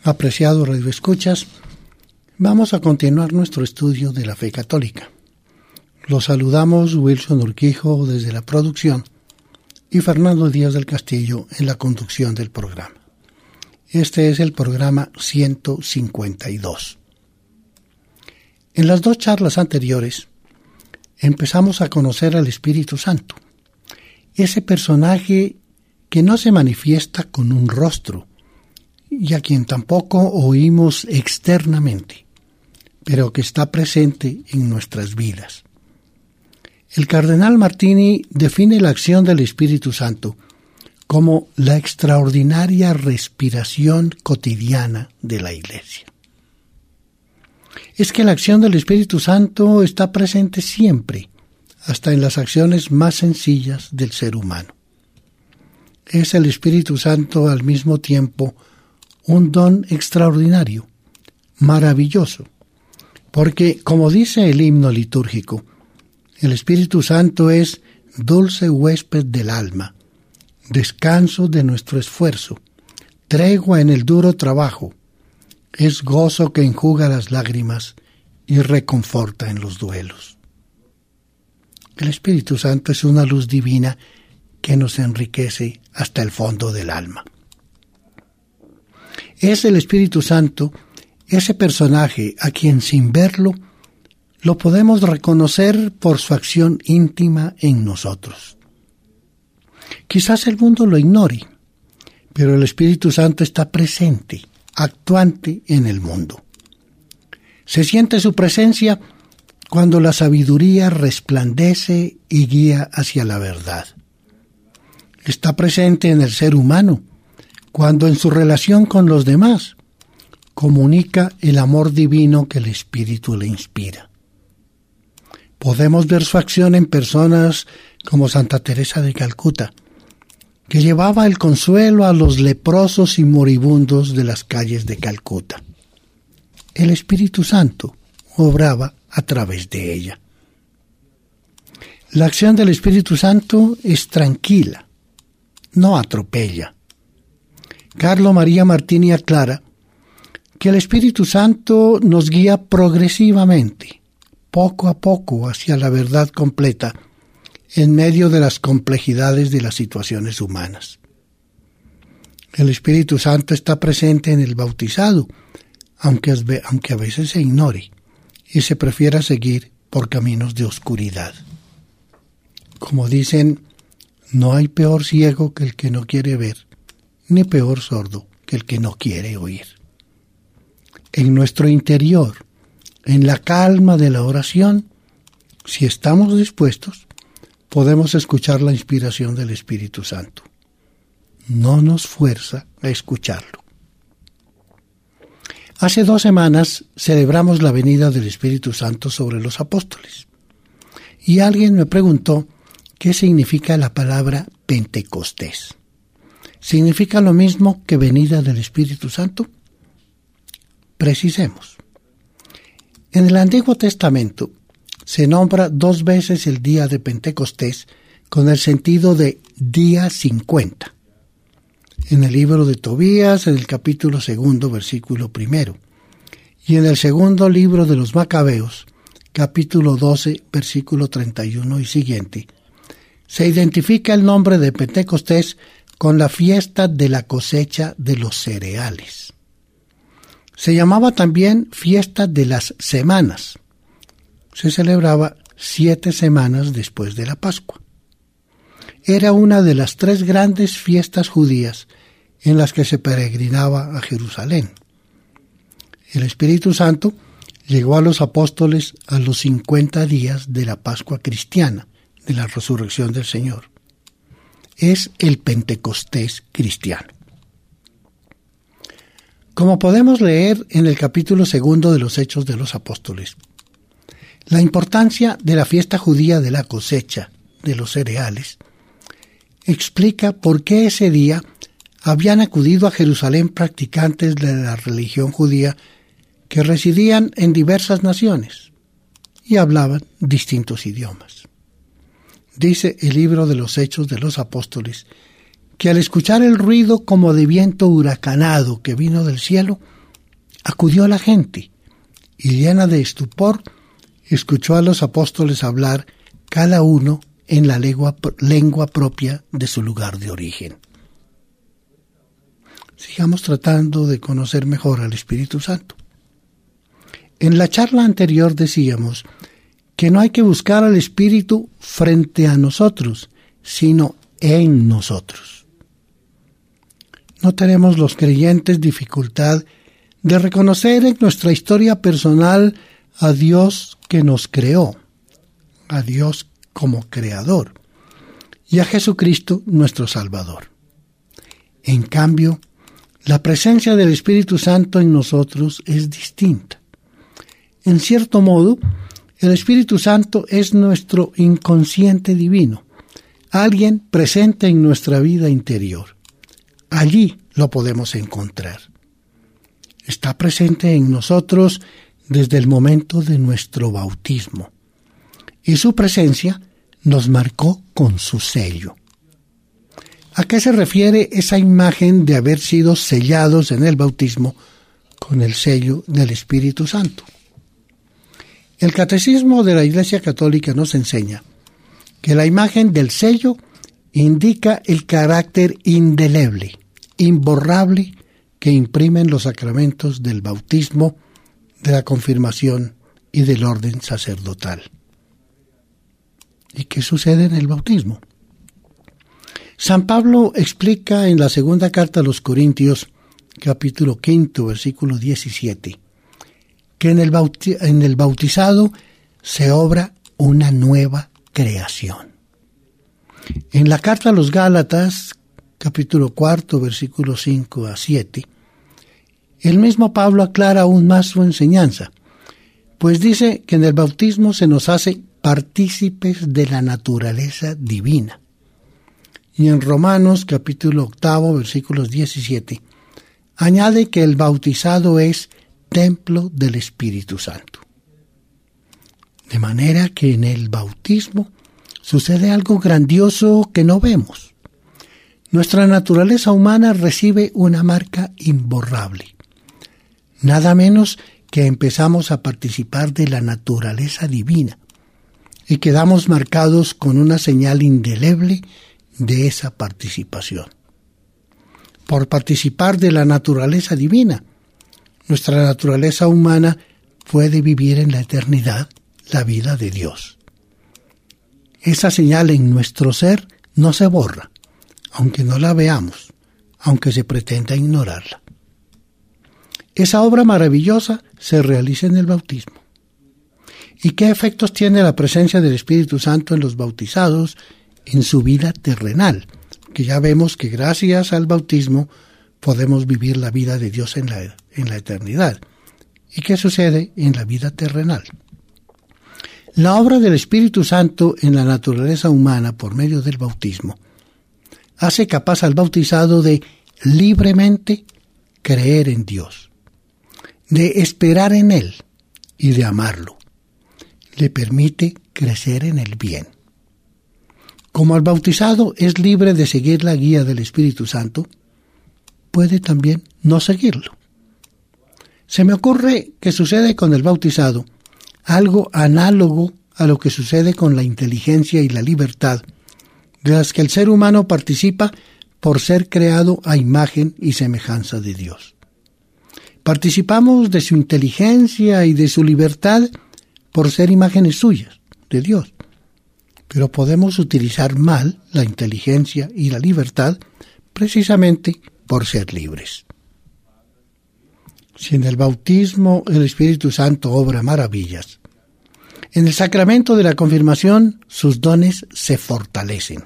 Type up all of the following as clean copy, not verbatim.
Apreciados radioescuchas, vamos a continuar nuestro estudio de la fe católica. Los saludamos Wilson Urquijo desde la producción y Fernando Díaz del Castillo en la conducción del programa. Este es el programa 152. En las dos charlas anteriores empezamos a conocer al Espíritu Santo, ese personaje que no se manifiesta con un rostro y a quien tampoco oímos externamente, pero que está presente en nuestras vidas. El cardenal Martini define la acción del Espíritu Santo como la extraordinaria respiración cotidiana de la Iglesia. Es que la acción del Espíritu Santo está presente siempre, hasta en las acciones más sencillas del ser humano. Es el Espíritu Santo al mismo tiempo un don extraordinario, maravilloso, porque, como dice el himno litúrgico, el Espíritu Santo es dulce huésped del alma, descanso de nuestro esfuerzo, tregua en el duro trabajo, es gozo que enjuga las lágrimas y reconforta en los duelos. El Espíritu Santo es una luz divina que nos enriquece hasta el fondo del alma. Es el Espíritu Santo ese personaje a quien sin verlo lo podemos reconocer por su acción íntima en nosotros. Quizás el mundo lo ignore, pero el Espíritu Santo está presente, actuante en el mundo. Se siente su presencia cuando la sabiduría resplandece y guía hacia la verdad. Está presente en el ser humano, cuando en su relación con los demás comunica el amor divino que el Espíritu le inspira. Podemos ver su acción en personas como Santa Teresa de Calcuta, que llevaba el consuelo a los leprosos y moribundos de las calles de Calcuta. El Espíritu Santo obraba a través de ella. La acción del Espíritu Santo es tranquila, no atropella. Carlo María Martini aclara que el Espíritu Santo nos guía progresivamente, poco a poco, hacia la verdad completa, en medio de las complejidades de las situaciones humanas. El Espíritu Santo está presente en el bautizado, aunque a veces se ignore y se prefiera seguir por caminos de oscuridad. Como dicen, no hay peor ciego que el que no quiere ver, ni peor sordo que el que no quiere oír. En nuestro interior, en la calma de la oración, si estamos dispuestos, podemos escuchar la inspiración del Espíritu Santo. No nos fuerza a escucharlo. Hace 2 semanas celebramos la venida del Espíritu Santo sobre los apóstoles. Y alguien me preguntó qué significa la palabra Pentecostés. ¿Significa lo mismo que venida del Espíritu Santo? Precisemos. En el Antiguo Testamento se nombra 2 veces el día de Pentecostés con el sentido de día 50. En el libro de Tobías, en el capítulo 2, versículo 1, y en el segundo libro de los Macabeos, capítulo 12, versículo 31 y siguiente, se identifica el nombre de Pentecostés con la fiesta de la cosecha de los cereales. Se llamaba también fiesta de las semanas. Se celebraba 7 semanas después de la Pascua. Era una de las 3 grandes fiestas judías en las que se peregrinaba a Jerusalén. El Espíritu Santo llegó a los apóstoles a los 50 días de la Pascua cristiana, de la resurrección del Señor. Es el Pentecostés cristiano. Como podemos leer en el capítulo 2 de los Hechos de los Apóstoles, la importancia de la fiesta judía de la cosecha de los cereales explica por qué ese día habían acudido a Jerusalén practicantes de la religión judía que residían en diversas naciones y hablaban distintos idiomas. Dice el libro de los Hechos de los Apóstoles que al escuchar el ruido como de viento huracanado que vino del cielo, acudió a la gente y, llena de estupor, escuchó a los apóstoles hablar cada uno en la lengua propia de su lugar de origen. Sigamos tratando de conocer mejor al Espíritu Santo. En la charla anterior decíamos que no hay que buscar al Espíritu frente a nosotros, sino en nosotros. No tenemos los creyentes dificultad de reconocer en nuestra historia personal a Dios que nos creó, a Dios como creador, y a Jesucristo nuestro Salvador. En cambio, la presencia del Espíritu Santo en nosotros es distinta. En cierto modo, el Espíritu Santo es nuestro inconsciente divino, alguien presente en nuestra vida interior. Allí lo podemos encontrar. Está presente en nosotros desde el momento de nuestro bautismo, y su presencia nos marcó con su sello. ¿A qué se refiere esa imagen de haber sido sellados en el bautismo con el sello del Espíritu Santo? El Catecismo de la Iglesia Católica nos enseña que la imagen del sello indica el carácter indeleble, imborrable, que imprimen los sacramentos del bautismo, de la confirmación y del orden sacerdotal. ¿Y qué sucede en el bautismo? San Pablo explica en la segunda carta a los Corintios, capítulo 5, versículo 17, que en el bautizado se obra una nueva creación. En la carta a los Gálatas, capítulo 4, versículos 5 a 7, el mismo Pablo aclara aún más su enseñanza, pues dice que en el bautismo se nos hace partícipes de la naturaleza divina. Y en Romanos, capítulo 8, versículos 17, añade que el bautizado es templo del Espíritu Santo. De manera que en el bautismo sucede algo grandioso que no vemos. Nuestra naturaleza humana recibe una marca imborrable. Nada menos que empezamos a participar de la naturaleza divina y quedamos marcados con una señal indeleble de esa participación. Por participar de la naturaleza divina, nuestra naturaleza humana puede vivir en la eternidad la vida de Dios. Esa señal en nuestro ser no se borra, aunque no la veamos, aunque se pretenda ignorarla. Esa obra maravillosa se realiza en el bautismo. ¿Y qué efectos tiene la presencia del Espíritu Santo en los bautizados en su vida terrenal? Que ya vemos que gracias al bautismo podemos vivir la vida de Dios en la eternidad. ¿Y qué sucede en la vida terrenal? La obra del Espíritu Santo en la naturaleza humana por medio del bautismo hace capaz al bautizado de libremente creer en Dios, de esperar en Él y de amarlo. Le permite crecer en el bien. Como el bautizado es libre de seguir la guía del Espíritu Santo, puede también no seguirlo. Se me ocurre que sucede con el bautizado algo análogo a lo que sucede con la inteligencia y la libertad, de las que el ser humano participa por ser creado a imagen y semejanza de Dios. Participamos de su inteligencia y de su libertad por ser imágenes suyas, de Dios. Pero podemos utilizar mal la inteligencia y la libertad precisamente por ser libres. Si en el bautismo el Espíritu Santo obra maravillas, en el sacramento de la confirmación sus dones se fortalecen.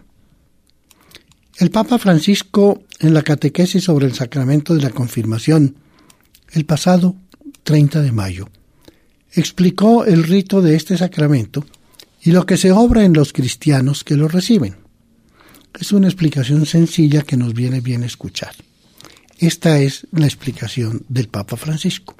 El Papa Francisco, en la catequesis sobre el sacramento de la confirmación, el pasado 30 de mayo, explicó el rito de este sacramento y lo que se obra en los cristianos que lo reciben. Es una explicación sencilla que nos viene bien escuchar. Esta es la explicación del Papa Francisco.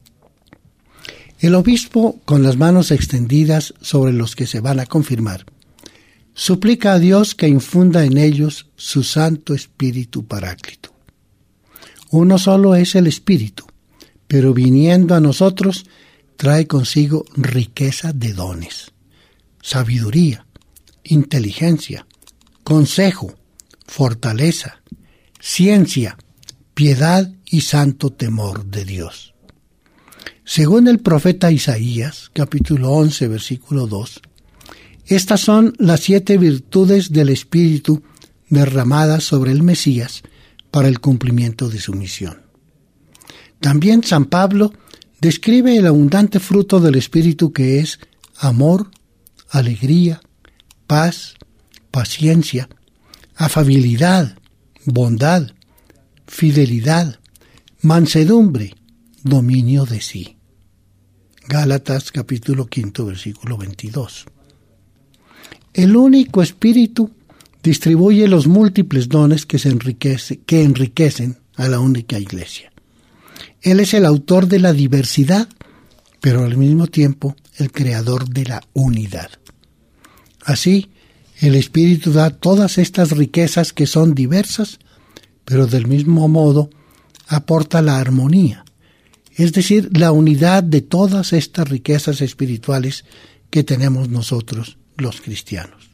El obispo, con las manos extendidas sobre los que se van a confirmar, suplica a Dios que infunda en ellos su Santo Espíritu Paráclito. Uno solo es el Espíritu, pero viniendo a nosotros trae consigo riqueza de dones, sabiduría, inteligencia, consejo, fortaleza, ciencia, piedad y santo temor de Dios. Según el profeta Isaías, capítulo 11, versículo 2, estas son las 7 virtudes del Espíritu derramadas sobre el Mesías para el cumplimiento de su misión. También San Pablo describe el abundante fruto del Espíritu, que es amor, alegría, paz, paciencia, afabilidad, bondad, fidelidad, mansedumbre, dominio de sí. Gálatas capítulo 5, versículo 22. El único Espíritu distribuye los múltiples dones que enriquecen a la única Iglesia. Él es el autor de la diversidad, pero al mismo tiempo el creador de la unidad. Así, el Espíritu da todas estas riquezas que son diversas, pero del mismo modo aporta la armonía, es decir, la unidad de todas estas riquezas espirituales que tenemos nosotros, los cristianos.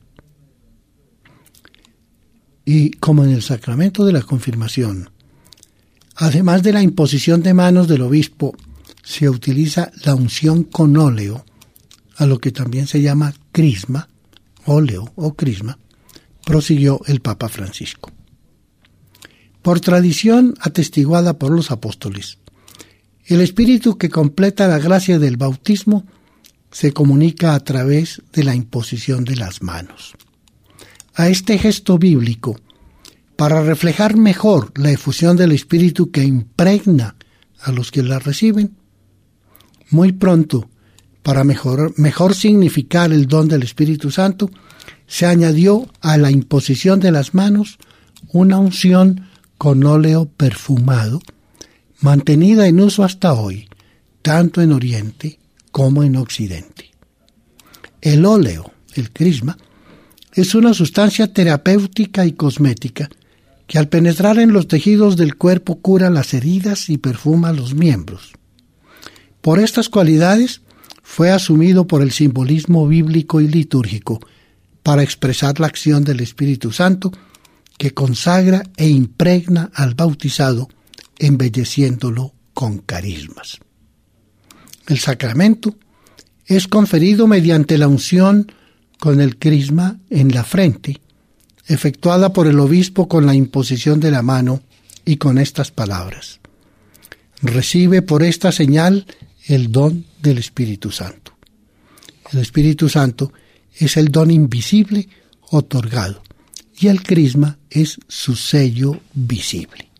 Y como en el sacramento de la confirmación, además de la imposición de manos del obispo, se utiliza la unción con óleo, a lo que también se llama crisma, óleo o crisma, prosiguió el Papa Francisco. Por tradición atestiguada por los apóstoles, el Espíritu que completa la gracia del bautismo se comunica a través de la imposición de las manos. A este gesto bíblico, para reflejar mejor la efusión del Espíritu que impregna a los que la reciben, muy pronto, para mejor significar el don del Espíritu Santo, se añadió a la imposición de las manos una unción con óleo perfumado, mantenida en uso hasta hoy, tanto en Oriente como en Occidente. El óleo, el crisma, es una sustancia terapéutica y cosmética que al penetrar en los tejidos del cuerpo cura las heridas y perfuma los miembros. Por estas cualidades fue asumido por el simbolismo bíblico y litúrgico para expresar la acción del Espíritu Santo que consagra e impregna al bautizado, embelleciéndolo con carismas. El sacramento es conferido mediante la unción con el crisma en la frente, efectuada por el obispo con la imposición de la mano y con estas palabras: recibe por esta señal el don del Espíritu Santo. El Espíritu Santo es el don invisible otorgado y el crisma es su sello visible.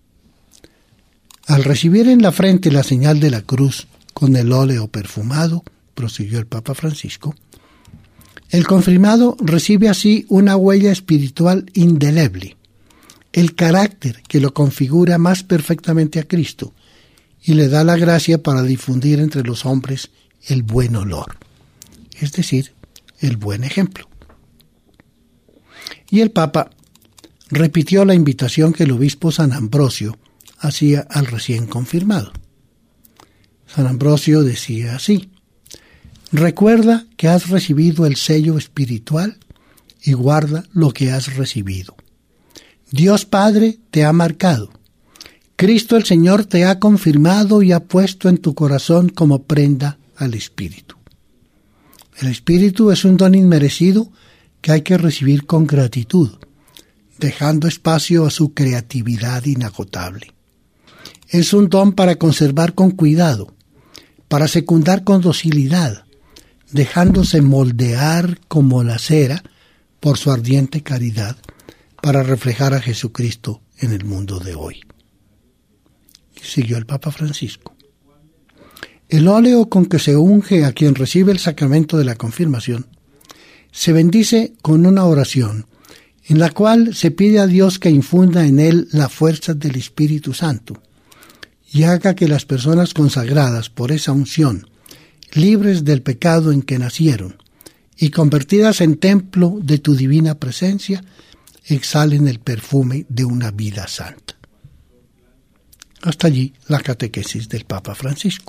Al recibir en la frente la señal de la cruz con el óleo perfumado, prosiguió el Papa Francisco, el confirmado recibe así una huella espiritual indeleble, el carácter que lo configura más perfectamente a Cristo y le da la gracia para difundir entre los hombres el buen olor, es decir, el buen ejemplo. Y el Papa repitió la invitación que el obispo San Ambrosio hacía al recién confirmado. San Ambrosio decía así: recuerda que has recibido el sello espiritual y guarda lo que has recibido. Dios Padre te ha marcado. Cristo el Señor te ha confirmado y ha puesto en tu corazón como prenda al Espíritu. El Espíritu es un don inmerecido que hay que recibir con gratitud, dejando espacio a su creatividad inagotable. Es un don para conservar con cuidado, para secundar con docilidad, dejándose moldear como la cera por su ardiente caridad para reflejar a Jesucristo en el mundo de hoy. Y siguió el Papa Francisco. El óleo con que se unge a quien recibe el sacramento de la confirmación se bendice con una oración en la cual se pide a Dios que infunda en él la fuerza del Espíritu Santo y haga que las personas consagradas por esa unción, libres del pecado en que nacieron y convertidas en templo de tu divina presencia, exhalen el perfume de una vida santa. Hasta allí la catequesis del Papa Francisco.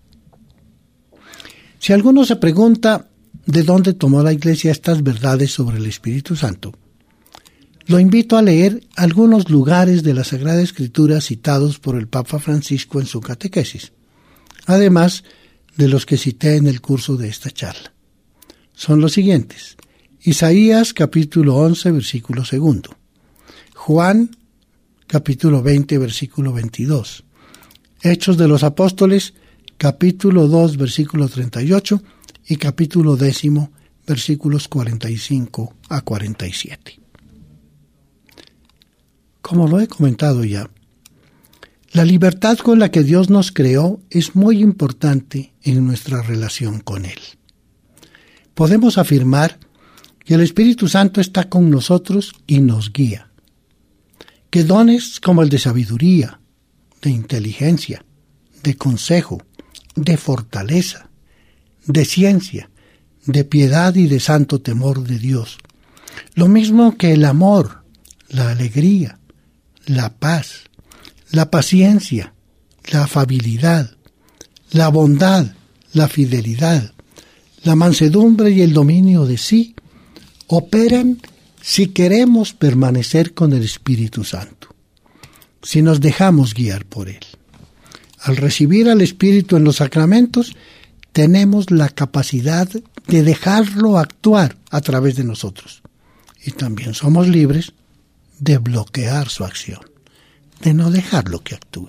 Si alguno se pregunta de dónde tomó la Iglesia estas verdades sobre el Espíritu Santo, lo invito a leer algunos lugares de la Sagrada Escritura citados por el Papa Francisco en su catequesis, además de los que cité en el curso de esta charla. Son los siguientes: Isaías capítulo 11, versículo 2, Juan capítulo 20, versículo 22, Hechos de los Apóstoles capítulo 2, versículo 38 y capítulo 10, versículos 45 a 47. Como lo he comentado ya, la libertad con la que Dios nos creó es muy importante en nuestra relación con Él. Podemos afirmar que el Espíritu Santo está con nosotros y nos guía, que dones como el de sabiduría, de inteligencia, de consejo, de fortaleza, de ciencia, de piedad y de santo temor de Dios, lo mismo que el amor, la alegría, la paz, la paciencia, la afabilidad, la bondad, la fidelidad, la mansedumbre y el dominio de sí, operan si queremos permanecer con el Espíritu Santo, si nos dejamos guiar por Él. Al recibir al Espíritu en los sacramentos, tenemos la capacidad de dejarlo actuar a través de nosotros. Y también somos libres de bloquear su acción, de no dejarlo que actúe.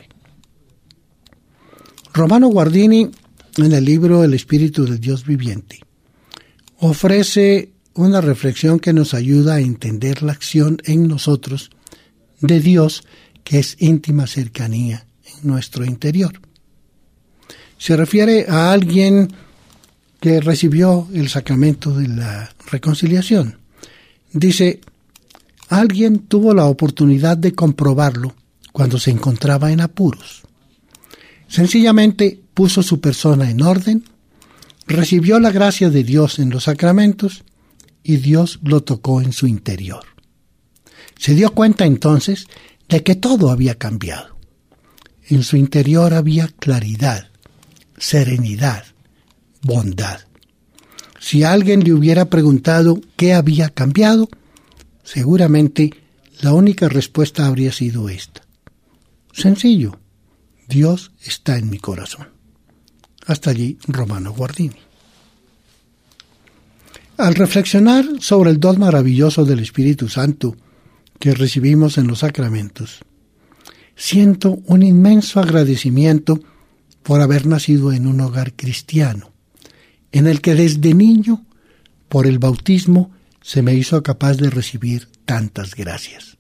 Romano Guardini, en el libro El Espíritu del Dios Viviente, ofrece una reflexión que nos ayuda a entender la acción en nosotros de Dios, que es íntima cercanía en nuestro interior. Se refiere a alguien que recibió el sacramento de la reconciliación. Dice: alguien tuvo la oportunidad de comprobarlo cuando se encontraba en apuros. Sencillamente puso su persona en orden, recibió la gracia de Dios en los sacramentos y Dios lo tocó en su interior. Se dio cuenta entonces de que todo había cambiado. En su interior había claridad, serenidad, bondad. Si alguien le hubiera preguntado qué había cambiado, seguramente la única respuesta habría sido esta: sencillo, Dios está en mi corazón. Hasta allí Romano Guardini. Al reflexionar sobre el don maravilloso del Espíritu Santo que recibimos en los sacramentos, siento un inmenso agradecimiento por haber nacido en un hogar cristiano, en el que desde niño, por el bautismo, se me hizo capaz de recibir tantas gracias.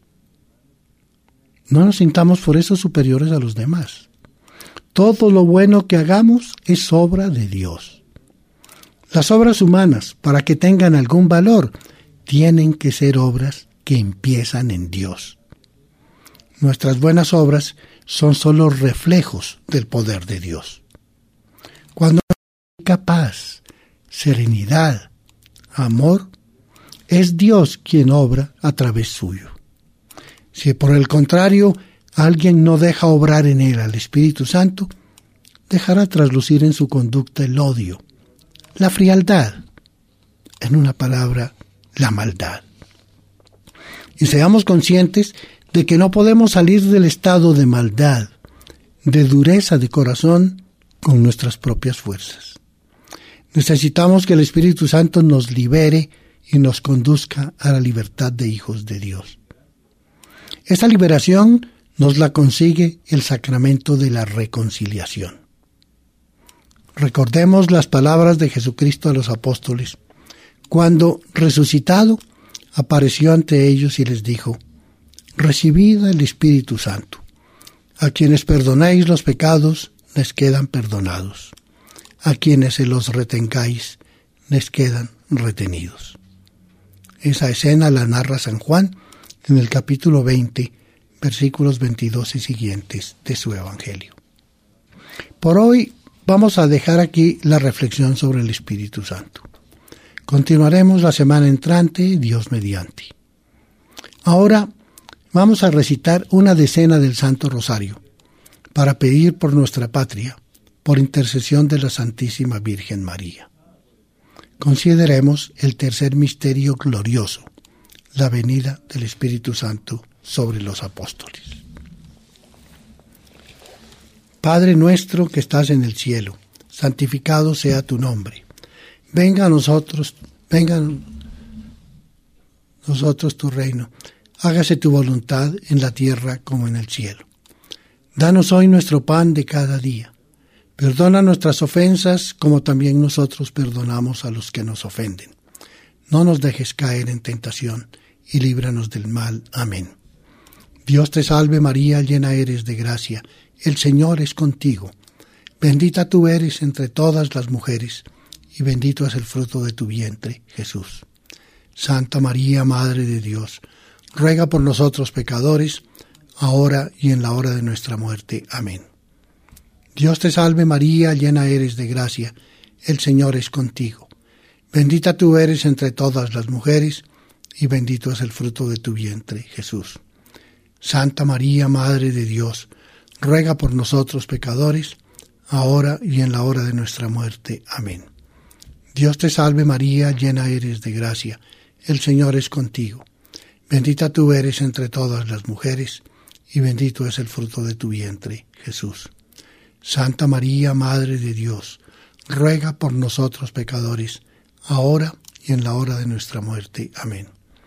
No nos sintamos por eso superiores a los demás. Todo lo bueno que hagamos es obra de Dios. Las obras humanas, para que tengan algún valor, tienen que ser obras que empiezan en Dios. Nuestras buenas obras son solo reflejos del poder de Dios. Cuando hay paz, serenidad, amor, es Dios quien obra a través suyo. Si por el contrario alguien no deja obrar en él al Espíritu Santo, dejará traslucir en su conducta el odio, la frialdad, en una palabra, la maldad. Y seamos conscientes de que no podemos salir del estado de maldad, de dureza de corazón, con nuestras propias fuerzas. Necesitamos que el Espíritu Santo nos libere y nos conduzca a la libertad de hijos de Dios. Esta liberación nos la consigue el sacramento de la reconciliación. Recordemos las palabras de Jesucristo a los apóstoles, cuando, resucitado, apareció ante ellos y les dijo: recibid el Espíritu Santo. A quienes perdonéis los pecados, les quedan perdonados. A quienes se los retengáis, les quedan retenidos. Esa escena la narra San Juan en el capítulo 20, versículos 22 y siguientes de su Evangelio. Por hoy vamos a dejar aquí la reflexión sobre el Espíritu Santo. Continuaremos la semana entrante, Dios mediante. Ahora vamos a recitar una decena del Santo Rosario, para pedir por nuestra patria, por intercesión de la Santísima Virgen María. Consideremos el tercer misterio glorioso, la venida del Espíritu Santo sobre los apóstoles. Padre nuestro que estás en el cielo, santificado sea tu nombre. Venga a nosotros tu reino. Hágase tu voluntad en la tierra como en el cielo. Danos hoy nuestro pan de cada día. Perdona nuestras ofensas como también nosotros perdonamos a los que nos ofenden. No nos dejes caer en tentación y líbranos del mal. Amén. Dios te salve María, llena eres de gracia. El Señor es contigo. Bendita tú eres entre todas las mujeres, y bendito es el fruto de tu vientre, Jesús. Santa María, Madre de Dios, ruega por nosotros pecadores, ahora y en la hora de nuestra muerte. Amén. Dios te salve María, llena eres de gracia. El Señor es contigo. Bendita tú eres entre todas las mujeres, y bendito es el fruto de tu vientre, Jesús. Santa María, Madre de Dios, ruega por nosotros pecadores, ahora y en la hora de nuestra muerte. Amén. Dios te salve María, llena eres de gracia. El Señor es contigo. Bendita tú eres entre todas las mujeres, y bendito es el fruto de tu vientre, Jesús. Santa María, Madre de Dios, ruega por nosotros pecadores, ahora y en la hora de nuestra muerte. Amén.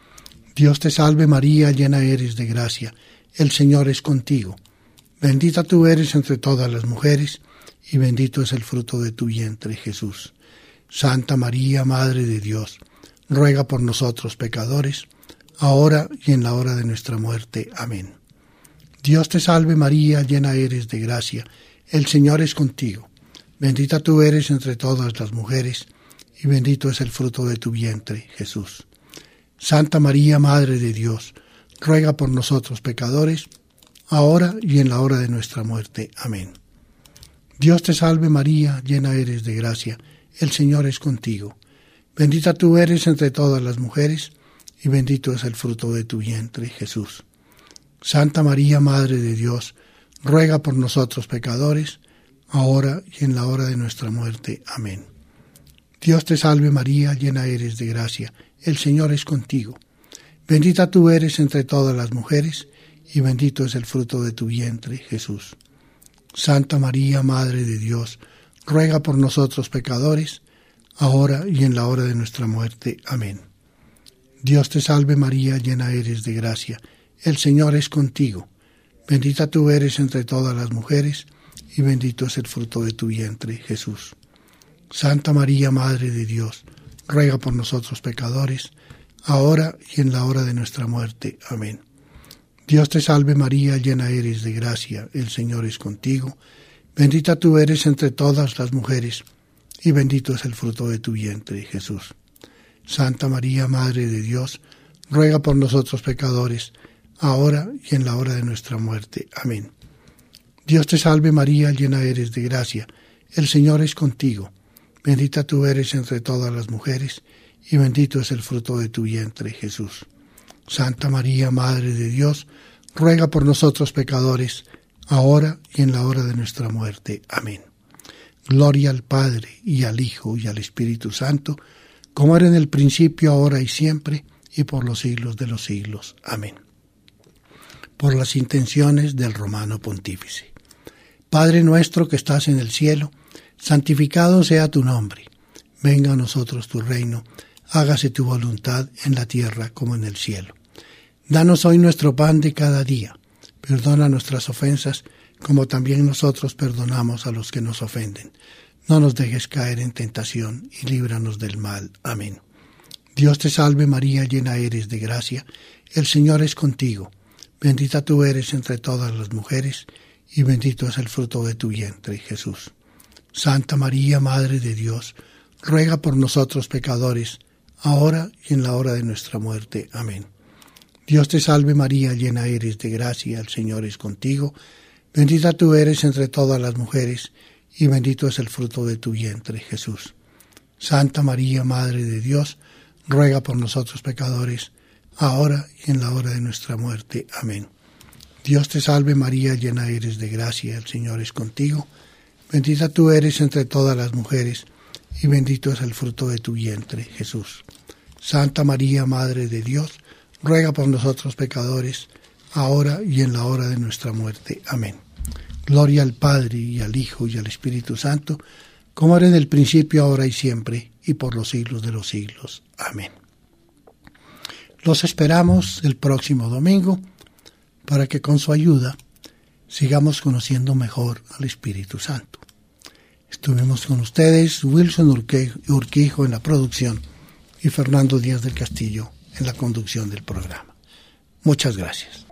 Dios te salve María, llena eres de gracia. El Señor es contigo. Bendita tú eres entre todas las mujeres, y bendito es el fruto de tu vientre, Jesús. Santa María, Madre de Dios, ruega por nosotros pecadores, ahora y en la hora de nuestra muerte. Amén. Dios te salve María, llena eres de gracia. El Señor es contigo. Bendita tú eres entre todas las mujeres, y bendito es el fruto de tu vientre, Jesús. Santa María, Madre de Dios, ruega por nosotros pecadores, ahora y en la hora de nuestra muerte. Amén. Dios te salve María, llena eres de gracia. El Señor es contigo. Bendita tú eres entre todas las mujeres, y bendito es el fruto de tu vientre, Jesús. Santa María, Madre de Dios, ruega por nosotros pecadores, ahora y en la hora de nuestra muerte. Amén. Dios te salve María, llena eres de gracia. El Señor es contigo. Bendita tú eres entre todas las mujeres, y bendito es el fruto de tu vientre, Jesús. Santa María, Madre de Dios, ruega por nosotros pecadores, ahora y en la hora de nuestra muerte. Amén. Dios te salve María, llena eres de gracia. El Señor es contigo. Bendita tú eres entre todas las mujeres, y bendito es el fruto de tu vientre, Jesús. Santa María, Madre de Dios, ruega por nosotros pecadores, ahora y en la hora de nuestra muerte. Amén. Dios te salve María, llena eres de gracia. El Señor es contigo. Bendita tú eres entre todas las mujeres, y bendito es el fruto de tu vientre, Jesús. Santa María, Madre de Dios, ruega por nosotros pecadores, ahora y en la hora de nuestra muerte. Amén. Dios te salve María, llena eres de gracia. El Señor es contigo. Bendita tú eres entre todas las mujeres, y bendito es el fruto de tu vientre, Jesús. Santa María, Madre de Dios, ruega por nosotros pecadores, ahora y en la hora de nuestra muerte. Amén. Gloria al Padre, y al Hijo, y al Espíritu Santo, como era en el principio, ahora y siempre, y por los siglos de los siglos. Amén. Por las intenciones del Romano Pontífice. Padre nuestro que estás en el cielo, santificado sea tu nombre. Venga a nosotros tu reino. Hágase tu voluntad en la tierra como en el cielo. Danos hoy nuestro pan de cada día. Perdona nuestras ofensas, como también nosotros perdonamos a los que nos ofenden. No nos dejes caer en tentación, y líbranos del mal. Amén. Dios te salve María, llena eres de gracia. El Señor es contigo. Bendita tú eres entre todas las mujeres, y bendito es el fruto de tu vientre, Jesús. Santa María, Madre de Dios, ruega por nosotros pecadores, ahora y en la hora de nuestra muerte. Amén. Dios te salve María, llena eres de gracia, el Señor es contigo. Bendita tú eres entre todas las mujeres, y bendito es el fruto de tu vientre, Jesús. Santa María, Madre de Dios, ruega por nosotros pecadores, ahora y en la hora de nuestra muerte. Amén. Dios te salve María, llena eres de gracia, el Señor es contigo. Bendita tú eres entre todas las mujeres, y bendito es el fruto de tu vientre, Jesús. Santa María, Madre de Dios, ruega por nosotros pecadores, ahora y en la hora de nuestra muerte. Amén. Gloria al Padre, y al Hijo, y al Espíritu Santo, como era en el principio, ahora y siempre, y por los siglos de los siglos. Amén. Los esperamos el próximo domingo, para que con su ayuda sigamos conociendo mejor al Espíritu Santo. Estuvimos con ustedes Wilson Urquijo en la producción y Fernando Díaz del Castillo en la conducción del programa. Muchas gracias.